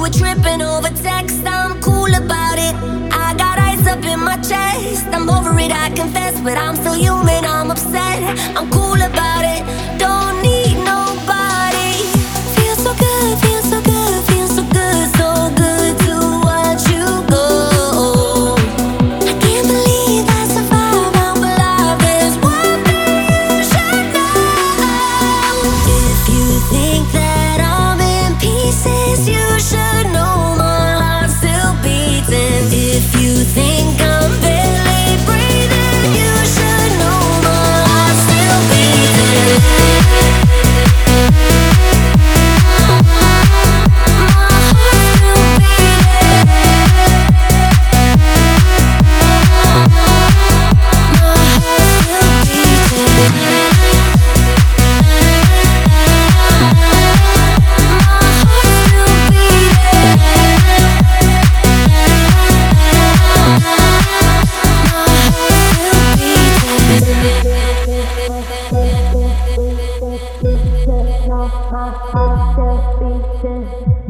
were tripping over text. I'm cool about it. I got ice up in my chest. I'm over it, I confess, but I'm still human. I'm upset. I'm cool about it. Don't need nobody. Feels so good, feels so good, feels so good, so good to watch you go. I can't believe I survived. I'm alive. There's one thing you should know. If you think that I'm in pieces, you should know my heart's still beating. If you think I'm barely breathing, you should know my heart's still beating. My heart's still beating.